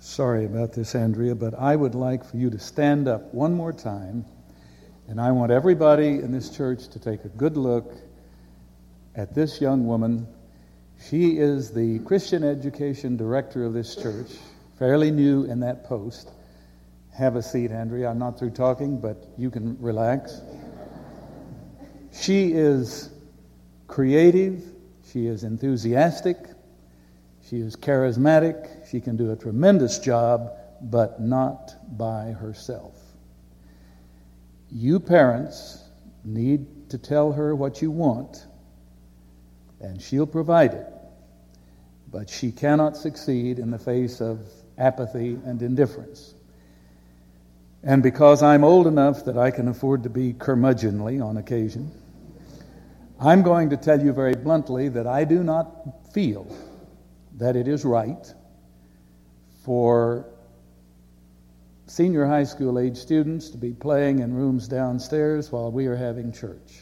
Sorry about this, Andrea, but I would like for you to stand up one more time, and I want everybody in this church to take a good look at this young woman. She is the Christian Education Director of this church, fairly new in that post. Have a seat, Andrea. I'm not through talking, but you can relax. She is creative. She is enthusiastic. She is charismatic. She can do a tremendous job, but not by herself. You parents need to tell her what you want, and she'll provide it. But she cannot succeed in the face of apathy and indifference. And because I'm old enough that I can afford to be curmudgeonly on occasion, I'm going to tell you very bluntly that I do not feel that it is right for senior high school age students to be playing in rooms downstairs while we are having church.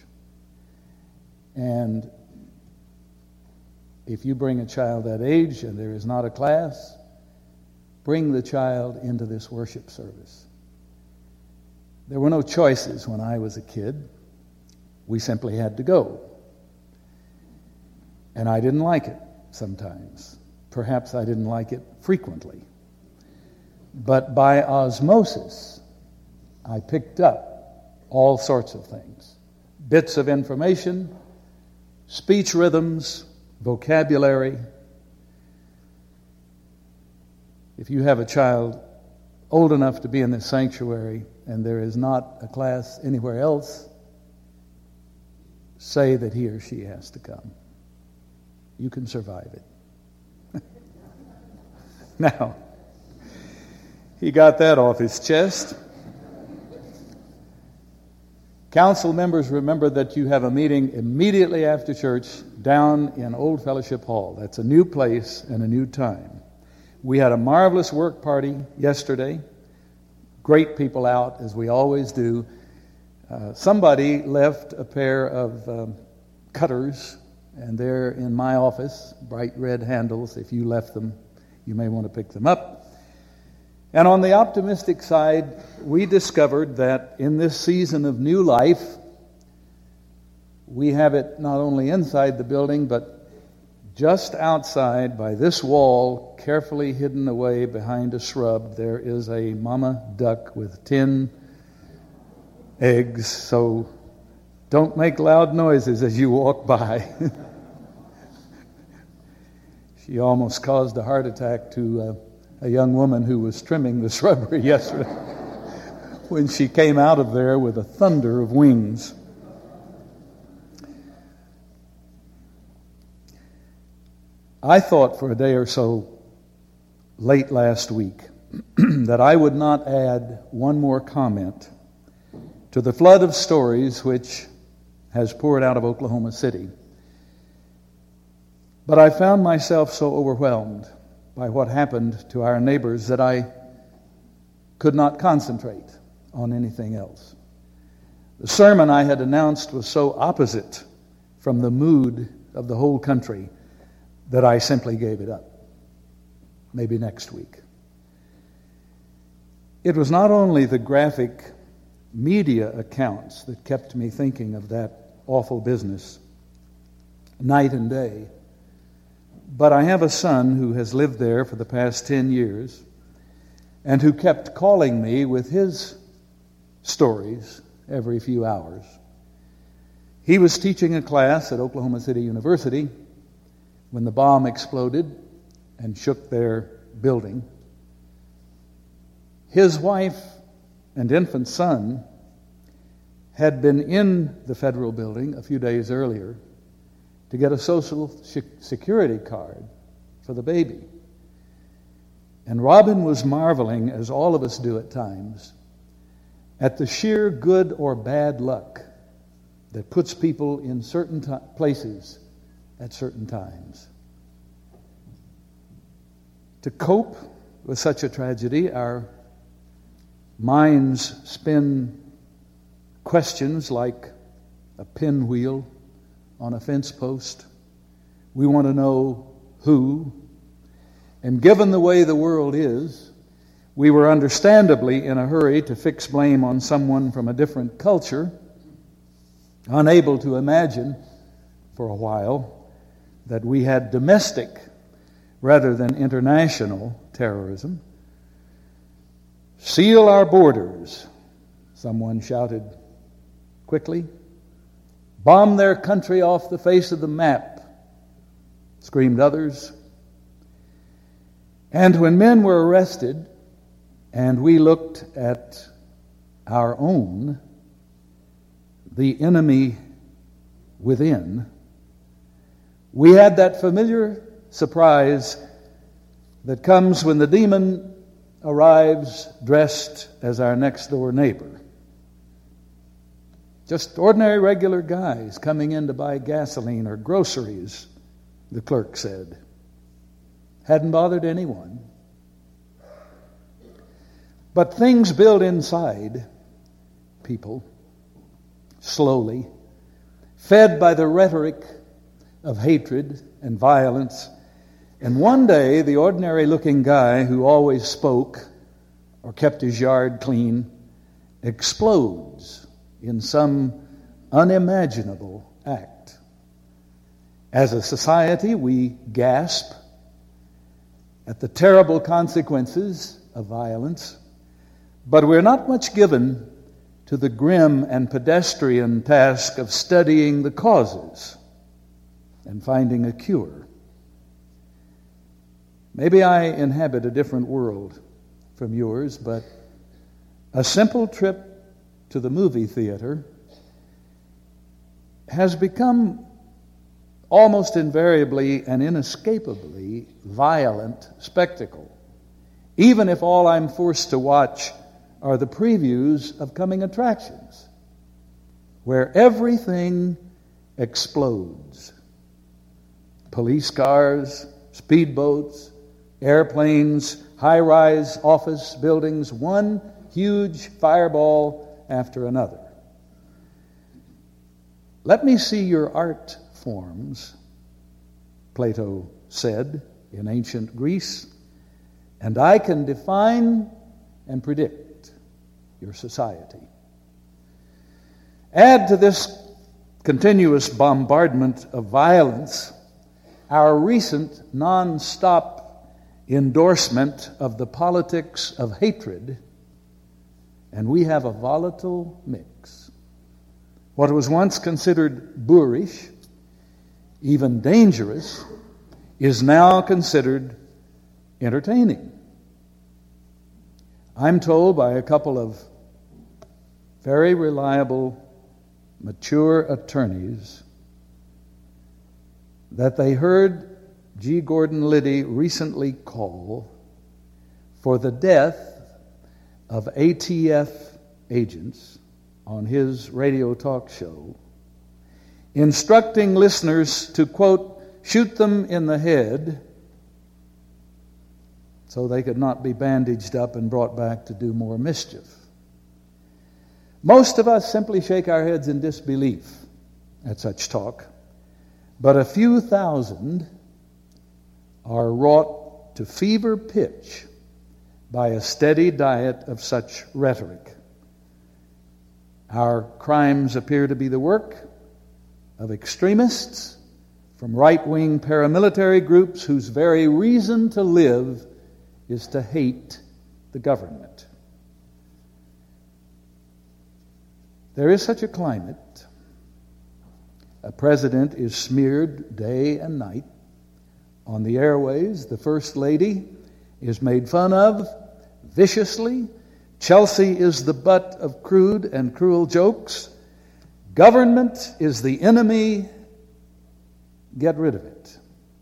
And if you bring a child that age and there is not a class, bring the child into this worship service. There were no choices when I was a kid. We simply had to go. And I didn't like it sometimes. Perhaps I didn't like it frequently. But by osmosis, I picked up all sorts of things. Bits of information, speech rhythms, vocabulary. If you have a child old enough to be in this sanctuary and there is not a class anywhere else, say that he or she has to come. You can survive it. Now, he got that off his chest. Council members, remember that you have a meeting immediately after church down in Old Fellowship Hall. That's a new place and a new time. We had a marvelous work party yesterday. Great people out, as we always do. Somebody left a pair of cutters, and they're in my office, bright red handles. If you left them, you may want to pick them up. And on the optimistic side, we discovered that in this season of new life, we have it not only inside the building, but just outside by this wall, carefully hidden away behind a shrub, there is a mama duck with 10 eggs. So don't make loud noises as you walk by. She almost caused a heart attack to a young woman who was trimming the shrubbery yesterday when she came out of there with a thunder of wings. I thought for a day or so late last week that I would not add one more comment to the flood of stories which has poured out of Oklahoma City. But I found myself so overwhelmed by what happened to our neighbors that I could not concentrate on anything else. The sermon I had announced was so opposite from the mood of the whole country that I simply gave it up. Maybe next week. It was not only the graphic media accounts that kept me thinking of that awful business night and day, but I have a son who has lived there for the past 10 years and who kept calling me with his stories every few hours. He was teaching a class at Oklahoma City University when the bomb exploded and shook their building. His wife and infant son had been in the federal building a few days earlier to get a social security card for the baby. And Robin was marveling, as all of us do at times, at the sheer good or bad luck that puts people in certain places at certain times. To cope with such a tragedy, our minds spin questions like a pinwheel on a fence post. We want to know who. And given the way the world is, We were understandably in a hurry to fix blame on someone from a different culture, unable to imagine for a while that we had domestic rather than international terrorism. Seal our borders, someone shouted quickly. Bomb their country off the face of the map, screamed others. And when men were arrested and we looked at our own, the enemy within, we had that familiar surprise that comes when the demon arrives dressed as our next door neighbor. Just ordinary, regular guys coming in to buy gasoline or groceries, the clerk said. Hadn't bothered anyone. But things build inside people, slowly, fed by the rhetoric of hatred and violence. And one day, the ordinary-looking guy who always spoke or kept his yard clean explodes in some unimaginable act. As a society, we gasp at the terrible consequences of violence, but we're not much given to the grim and pedestrian task of studying the causes and finding a cure. Maybe I inhabit a different world from yours, but a simple trip to the movie theater has become almost invariably and inescapably violent spectacle, even if all I'm forced to watch are the previews of coming attractions, where everything explodes. Police cars, speedboats, airplanes, high-rise office buildings, one huge fireball after another. Let me see your art forms, Plato said in ancient Greece, and I can define and predict your society. Add to this continuous bombardment of violence our recent non-stop endorsement of the politics of hatred, and we have a volatile mix. What was once considered boorish, even dangerous, is now considered entertaining. I'm told by a couple of very reliable, mature attorneys that they heard G. Gordon Liddy recently call for the death of ATF agents on his radio talk show, instructing listeners to, quote, shoot them in the head so they could not be bandaged up and brought back to do more mischief. Most of us simply shake our heads in disbelief at such talk, but a few thousand are wrought to fever pitch by a steady diet of such rhetoric. Our crimes appear to be the work of extremists from right-wing paramilitary groups whose very reason to live is to hate the government. There is such a climate. A president is smeared day and night. On the airways, the First Lady is made fun of viciously. Chelsea is the butt of crude and cruel jokes. Government is the enemy. Get rid of it.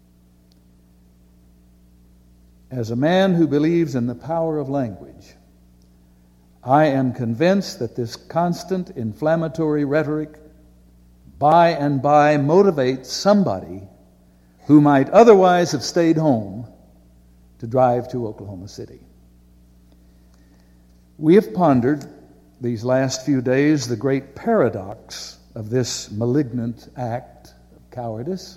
As a man who believes in the power of language, I am convinced that this constant inflammatory rhetoric by and by motivates somebody who might otherwise have stayed home to drive to Oklahoma City. We have pondered these last few days the great paradox of this malignant act of cowardice,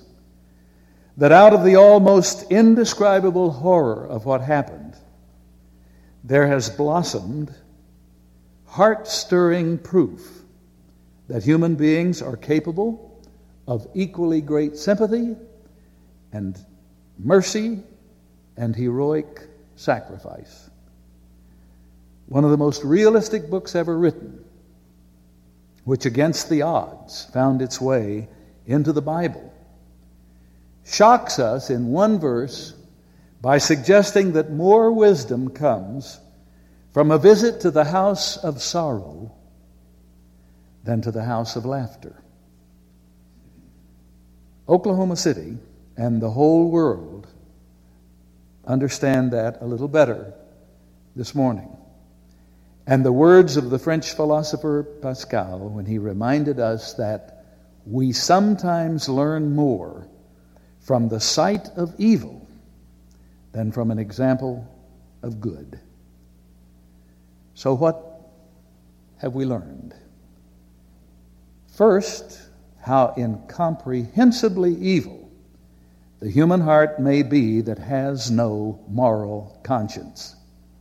that out of the almost indescribable horror of what happened, there has blossomed heart-stirring proof that human beings are capable of equally great sympathy and mercy and heroic sacrifice. One of the most realistic books ever written, which against the odds found its way into the Bible, shocks us in one verse by suggesting that more wisdom comes from a visit to the house of sorrow than to the house of laughter. Oklahoma City and the whole world understand that a little better this morning. And the words of the French philosopher Pascal, when he reminded us that we sometimes learn more from the sight of evil than from an example of good. So what have we learned? First, how incomprehensibly evil the human heart may be that has no moral conscience.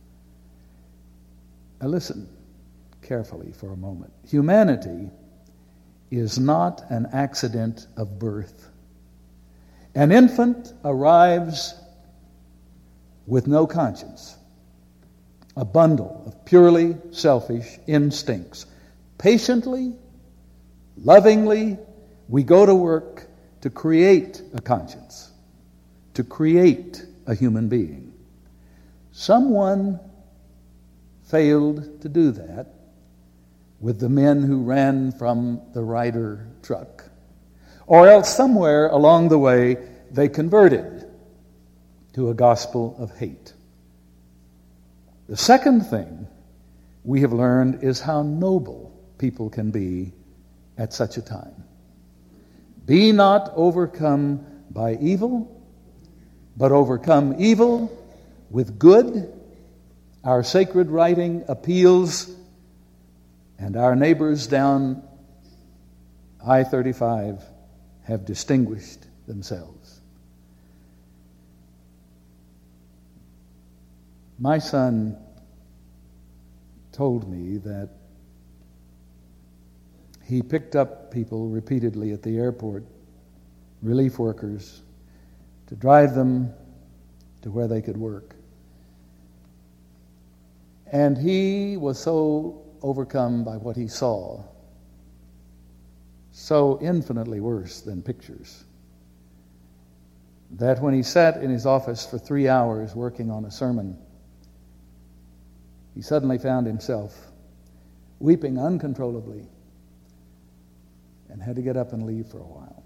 Now listen carefully for a moment. Humanity is not an accident of birth. An infant arrives with no conscience, a bundle of purely selfish instincts. Patiently, lovingly, we go to work to create a conscience, to create a human being. Someone failed to do that with the men who ran from the Ryder truck. Or else somewhere along the way they converted to a gospel of hate. The second thing we have learned is how noble people can be at such a time. Be not overcome by evil, but overcome evil with good. Our sacred writing appeals, and our neighbors down I-35 have distinguished themselves. My son told me that he picked up people repeatedly at the airport, relief workers, to drive them to where they could work. And he was so overcome by what he saw, so infinitely worse than pictures, that when he sat in his office for 3 hours working on a sermon, he suddenly found himself weeping uncontrollably and had to get up and leave for a while.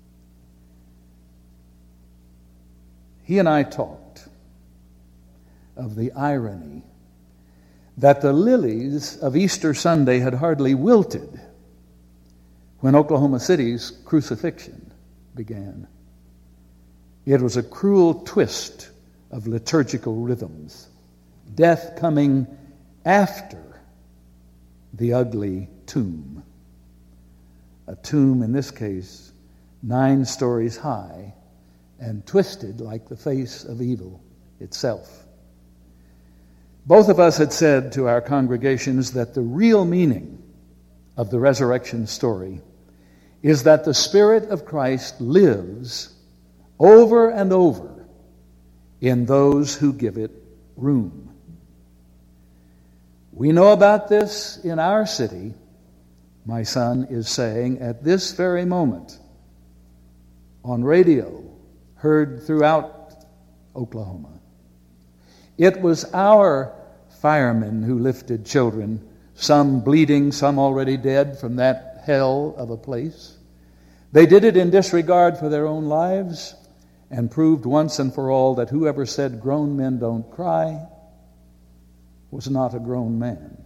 He and I talked of the irony that the lilies of Easter Sunday had hardly wilted when Oklahoma City's crucifixion began. It was a cruel twist of liturgical rhythms, death coming after the ugly tomb. A tomb, in this case, 9 stories high and twisted like the face of evil itself. Both of us had said to our congregations that the real meaning of the resurrection story is that the Spirit of Christ lives over and over in those who give it room. We know about this in our city, my son is saying, at this very moment, on radio, heard throughout Oklahoma. It was our firemen who lifted children, some bleeding, some already dead, from that hell of a place. They did it in disregard for their own lives and proved once and for all that whoever said grown men don't cry was not a grown man.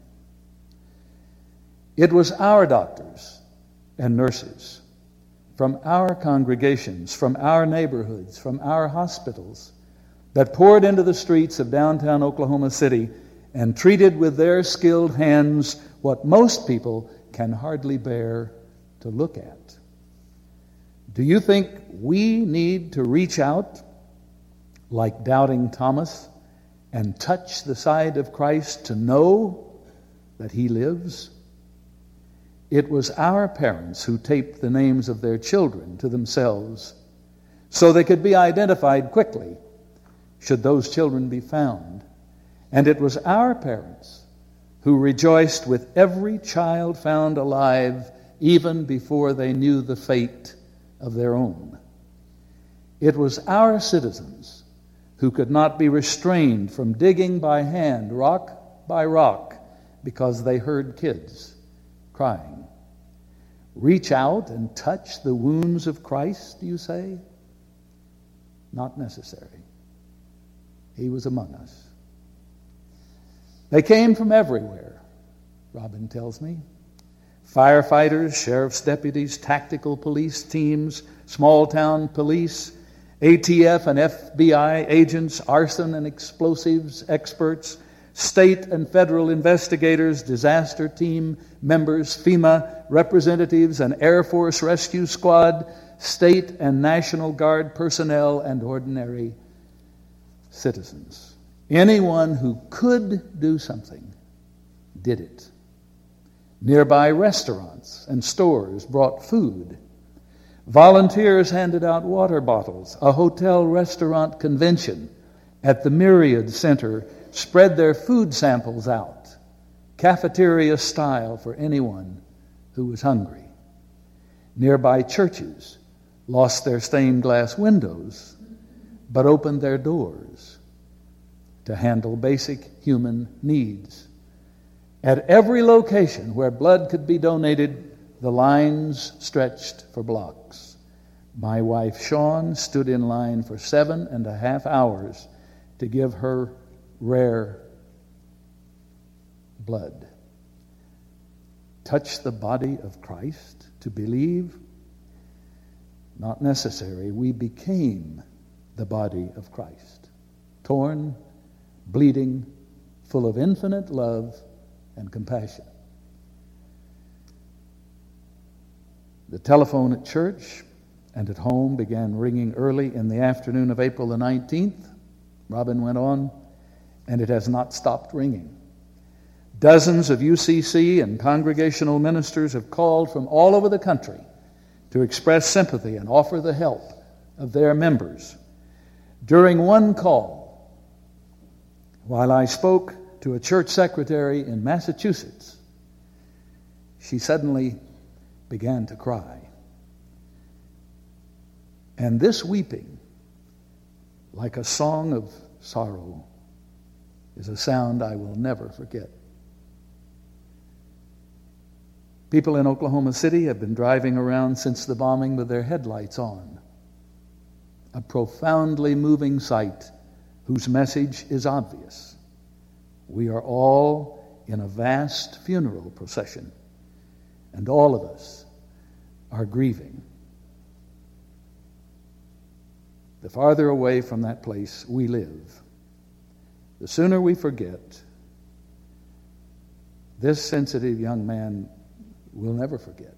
It was our doctors and nurses from our congregations, from our neighborhoods, from our hospitals that poured into the streets of downtown Oklahoma City and treated with their skilled hands what most people can hardly bear to look at. Do you think we need to reach out like doubting Thomas and touch the side of Christ to know that He lives? It was our parents who taped the names of their children to themselves so they could be identified quickly should those children be found. And it was our parents who rejoiced with every child found alive even before they knew the fate of their own. It was our citizens who could not be restrained from digging by hand, rock by rock, because they heard kids crying. Reach out and touch the wounds of Christ, you say? Not necessary. He was among us. They came from everywhere, Robin tells me. Firefighters, sheriff's deputies, tactical police teams, small-town police, ATF and FBI agents, arson and explosives experts, state and federal investigators, disaster team members, FEMA representatives, and Air Force Rescue Squad, state and National Guard personnel, and ordinary citizens. Anyone who could do something did it. Nearby restaurants and stores brought food. Volunteers handed out water bottles. A hotel-restaurant convention at the Myriad Center spread their food samples out, cafeteria style, for anyone who was hungry. Nearby churches lost their stained glass windows, but opened their doors to handle basic human needs. At every location where blood could be donated, the lines stretched for blocks. My wife, Shawn, stood in line for 7.5 hours to give her rare blood. Touch the body of Christ to believe? Not necessary. We became the body of Christ. Torn, bleeding, full of infinite love and compassion. The telephone at church and at home began ringing early in the afternoon of April the 19th. Robin went on, and it has not stopped ringing. Dozens of UCC and congregational ministers have called from all over the country to express sympathy and offer the help of their members. During one call, while I spoke to a church secretary in Massachusetts, she suddenly began to cry. And this weeping, like a song of sorrow, is a sound I will never forget. People in Oklahoma City have been driving around since the bombing with their headlights on. A profoundly moving sight whose message is obvious. We are all in a vast funeral procession, and all of us are grieving. The farther away from that place we live, the sooner we forget. This sensitive young man will never forget.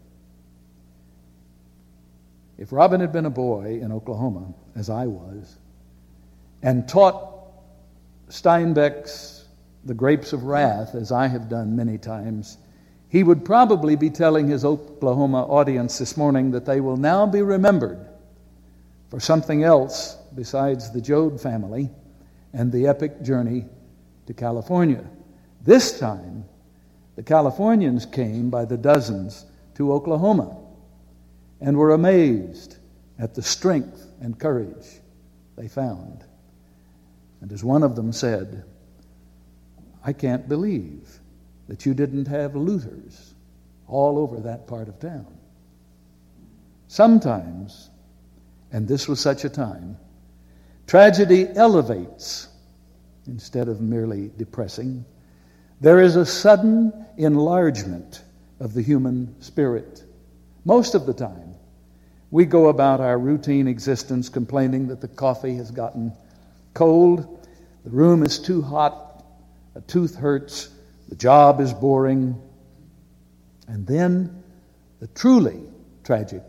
If Robin had been a boy in Oklahoma, as I was, and taught Steinbeck's The Grapes of Wrath, as I have done many times, he would probably be telling his Oklahoma audience this morning that they will now be remembered for something else besides the Joad family and the epic journey to California. This time, the Californians came by the dozens to Oklahoma and were amazed at the strength and courage they found. And as one of them said, I can't believe that you didn't have looters all over that part of town. Sometimes, and this was such a time, tragedy elevates instead of merely depressing. There is a sudden enlargement of the human spirit. Most of the time, we go about our routine existence complaining that the coffee has gotten cold, the room is too hot, a tooth hurts, the job is boring. And then the truly tragic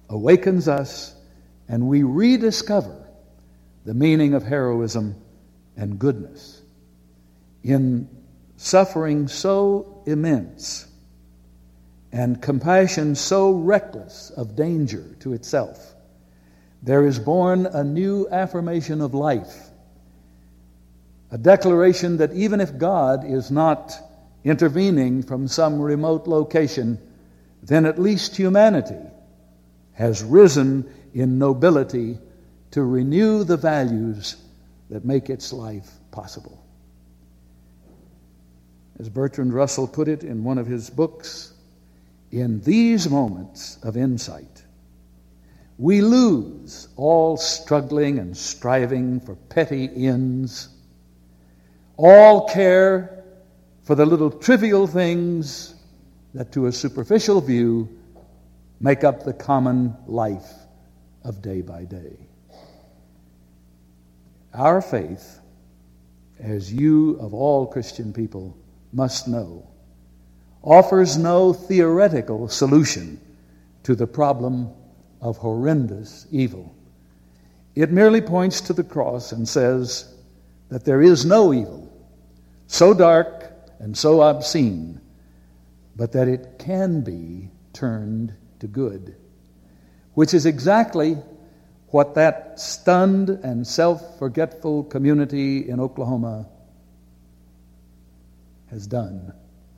awakens us, and we rediscover the meaning of heroism and goodness, in suffering so immense and compassion so reckless of danger to itself, there is born a new affirmation of life, a declaration that even if God is not intervening from some remote location, then at least humanity has risen in nobility to renew the values that make its life possible. As Bertrand Russell put it in one of his books, in these moments of insight, we lose all struggling and striving for petty ends, all care for the little trivial things that to a superficial view make up the common life of day by day. Our faith, as you of all Christian people must know, offers no theoretical solution to the problem of horrendous evil. It merely points to the cross and says that there is no evil so dark and so obscene, but that it can be turned to good, which is exactly what that stunned and self-forgetful community in Oklahoma has done.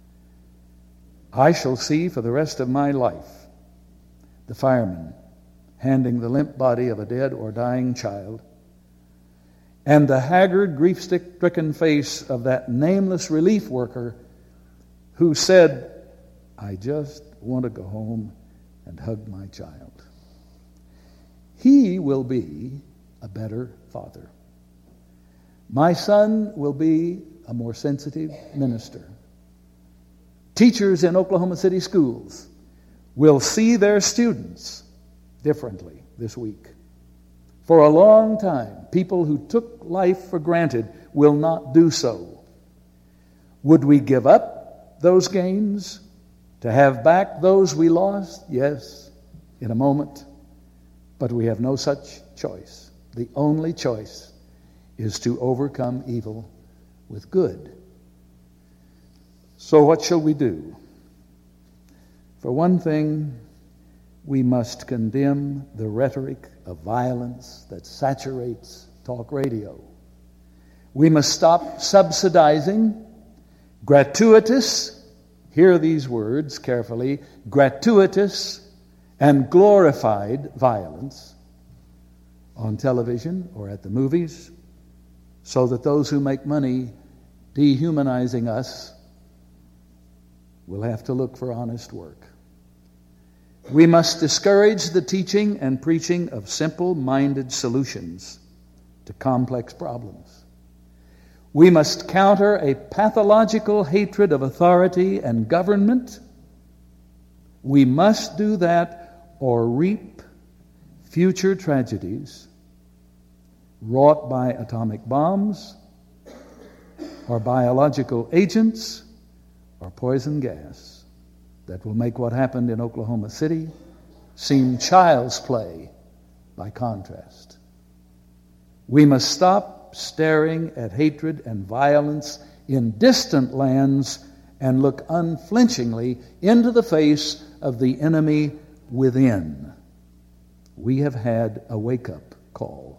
I shall see for the rest of my life the fireman handing the limp body of a dead or dying child, and the haggard, grief-stricken face of that nameless relief worker who said, "I just want to go home and hug my child." He will be a better father. My son will be a more sensitive minister. Teachers in Oklahoma City schools will see their students differently this week. For a long time, people who took life for granted will not do so. Would we give up those gains to have back those we lost? Yes, in a moment. But we have no such choice. The only choice is to overcome evil with good. So what shall we do? For one thing, we must condemn the rhetoric of violence that saturates talk radio. We must stop subsidizing gratuitous, hear these words carefully, gratuitous and glorified violence on television or at the movies, so that those who make money dehumanizing us will have to look for honest work. We must discourage the teaching and preaching of simple-minded solutions to complex problems. We must counter a pathological hatred of authority and government. We must do that or reap future tragedies wrought by atomic bombs or biological agents or poison gas that will make what happened in Oklahoma City seem child's play by contrast. We must stop staring at hatred and violence in distant lands and look unflinchingly into the face of the enemy within. We have had a wake-up call.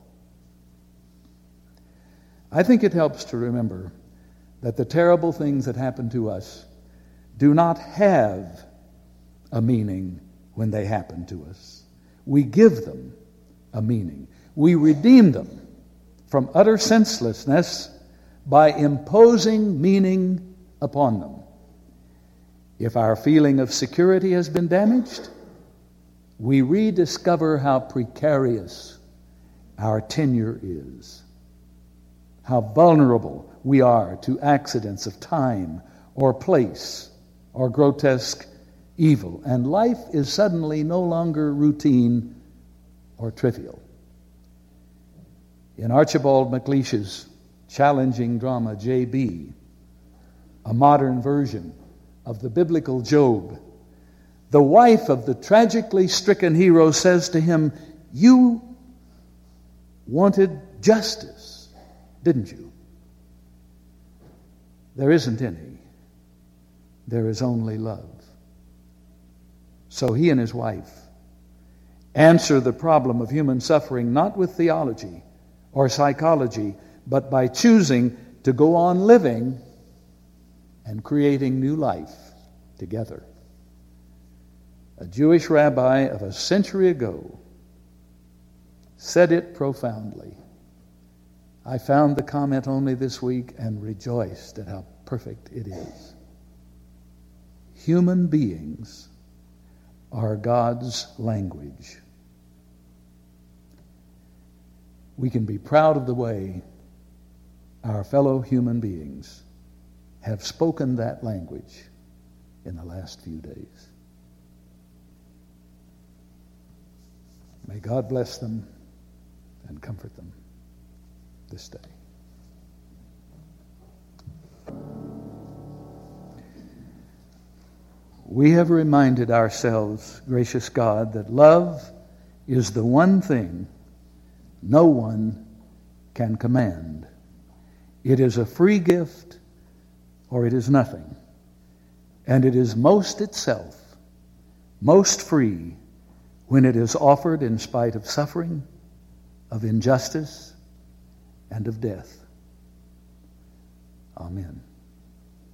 I think it helps to remember that the terrible things that happen to us do not have a meaning when they happen to us. We give them a meaning. We redeem them from utter senselessness by imposing meaning upon them. If our feeling of security has been damaged, we rediscover how precarious our tenure is, how vulnerable we are to accidents of time or place or grotesque evil, and life is suddenly no longer routine or trivial. In Archibald MacLeish's challenging drama, J.B., a modern version of the biblical Job, the wife of the tragically stricken hero says to him, "You wanted justice, didn't you? There isn't any. There is only love. So he and his wife answer the problem of human suffering not with theology or psychology, but by choosing to go on living and creating new life together. A Jewish rabbi of a century ago said it profoundly. I found the comment only this week and rejoiced at how perfect it is. Human beings are God's language. We can be proud of the way our fellow human beings have spoken that language in the last few days. May God bless them and comfort them this day. We have reminded ourselves, gracious God, that love is the one thing no one can command. It is a free gift or it is nothing. And it is most itself, most free, when it is offered in spite of suffering, of injustice, and of death. Amen.